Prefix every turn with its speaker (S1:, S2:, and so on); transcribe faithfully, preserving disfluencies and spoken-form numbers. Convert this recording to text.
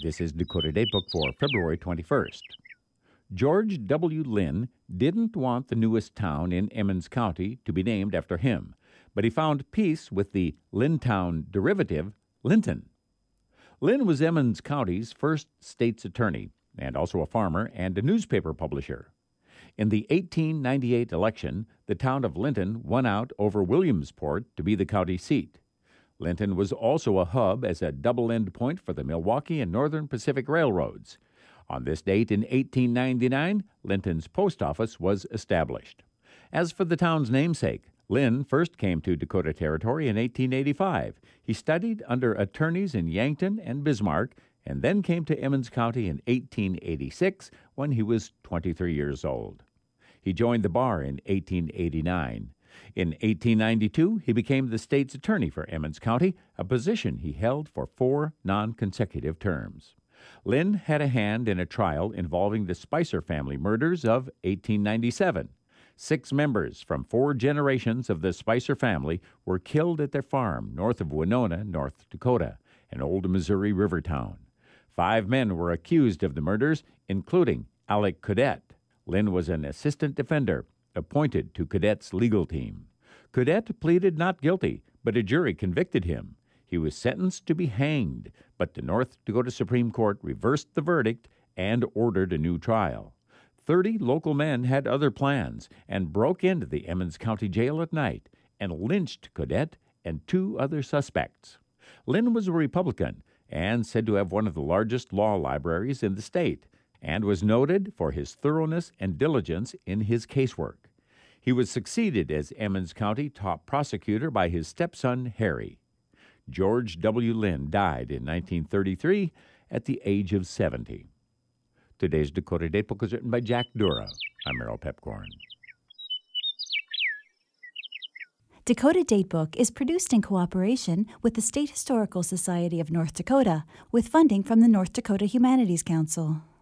S1: This is Dakota Datebook for February twenty-first. George W. Lynn didn't want the newest town in Emmons County to be named after him, but he found peace with the Linntown derivative, Linton. Lynn was Emmons County's first state's attorney, and also a farmer and a newspaper publisher. In the eighteen ninety-eight election, the town of Linton won out over Williamsport to be the county seat. Linton was also a hub as a double-end point for the Milwaukee and Northern Pacific Railroads. On this date in eighteen ninety-nine, Linton's post office was established. As for the town's namesake, Lynn first came to Dakota Territory in eighteen eighty-five. He studied under attorneys in Yankton and Bismarck, and then came to Emmons County in eighteen eighty-six when he was twenty-three years old. He joined the bar in eighteen eighty-nine. In eighteen ninety-two, he became the state's attorney for Emmons County, a position he held for four non-consecutive terms. Lynn had a hand in a trial involving the Spicer family murders of eighteen ninety-seven. Six members from four generations of the Spicer family were killed at their farm north of Winona, North Dakota, an old Missouri river town. Five men were accused of the murders, including Alec Cadet. Lynn was an assistant defender appointed to Cadet's legal team. Cadet pleaded not guilty, but a jury convicted him. He was sentenced to be hanged, but the North Dakota Supreme Court reversed the verdict and ordered a new trial. Thirty local men had other plans and broke into the Emmons County Jail at night and lynched Cadet and two other suspects. Lynn was a Republican and said to have one of the largest law libraries in the state, and was noted for his thoroughness and diligence in his casework. He was succeeded as Emmons County top prosecutor by his stepson, Harry. George W. Lynn died in nineteen thirty-three at the age of seventy. Today's Dakota Datebook was written by Jack Dura. I'm Merrill Pepcorn.
S2: Dakota Datebook is produced in cooperation with the State Historical Society of North Dakota with funding from the North Dakota Humanities Council.